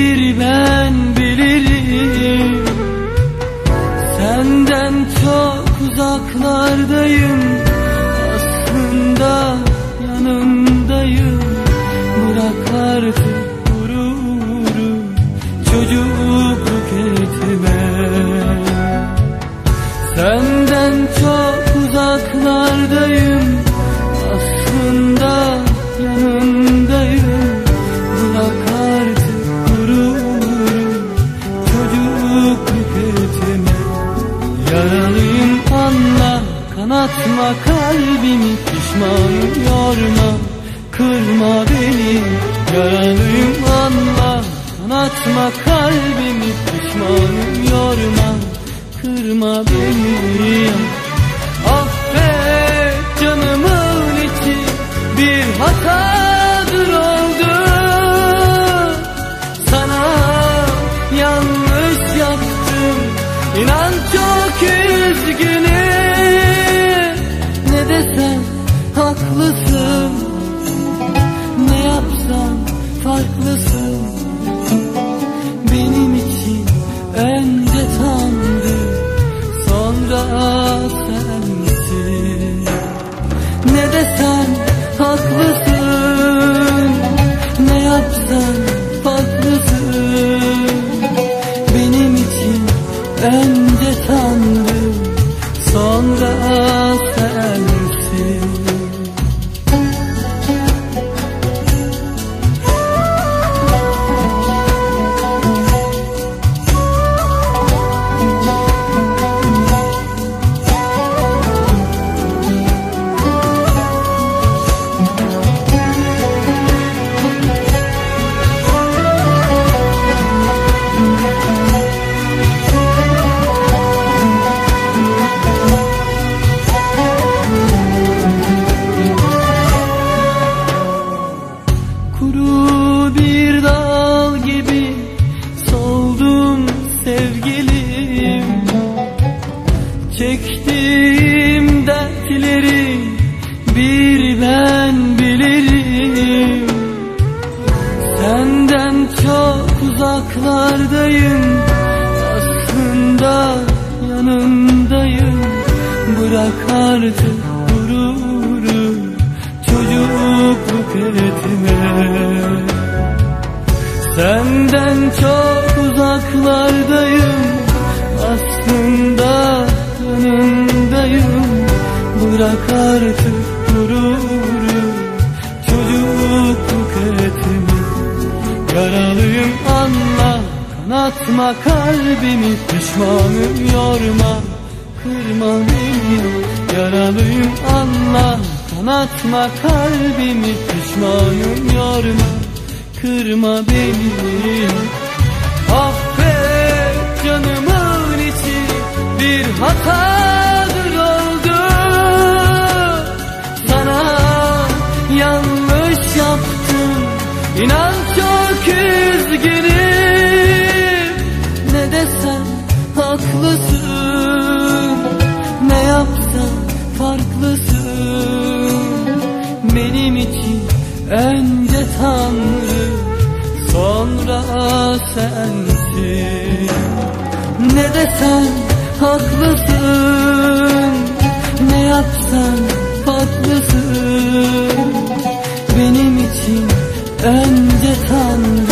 bir ben bilirim. Senden çok uzaklardayım, aslında yanındayım. Bırak artık gururu, çocukluk etme. Senden çok uzaklardayım, aslında yanındayım. Bırak artık gururu, çocukluk etme. Yaralıyım anla, kanatma kalbimi. Pişmanım yorma, kırma beni. Yaralıyım anla, kanatma kalbimi. Pişmanım yorma, kırma beni. Affet canımın içi, bir hatadır oldu. Sana yanlış yaptım, İnan çok üzgünüm. Ne desem haklısın, ne yapsam farklısın. Benim için önce Tanrı, sonra sensin. Ne desem haklısın, ne yapsam farklısın. Benim için önce Tanrı, sonra sensin. Kuru bir dal gibi soldum sevgilim. Çektiğim dertleri bir ben bilirim. Senden çok uzaklardayım, aslında yanındayım. Bırak artık gururu, çocukluk etme. Senden çok uzaklardayım, aslında yanındayım. Bırak artık gururu, çocukluk etme. Yaralıyım anla, kanatma kalbimi. Pişmanım yorma, kırma beni. Yaralıyım anla, kanatma kalbimi. Pişmanım yorma, kırma beni. Affet canımın içi, bir hatadır oldu. Sana yanlış yaptım, İnan çok üzgünüm. Ne desem haklısın, ne yapsam farklısın. Benim için önce Tanrı, sonra sensin. Ne desem haklısın, ne yapsam farklısın. Benim için önce Tanrı,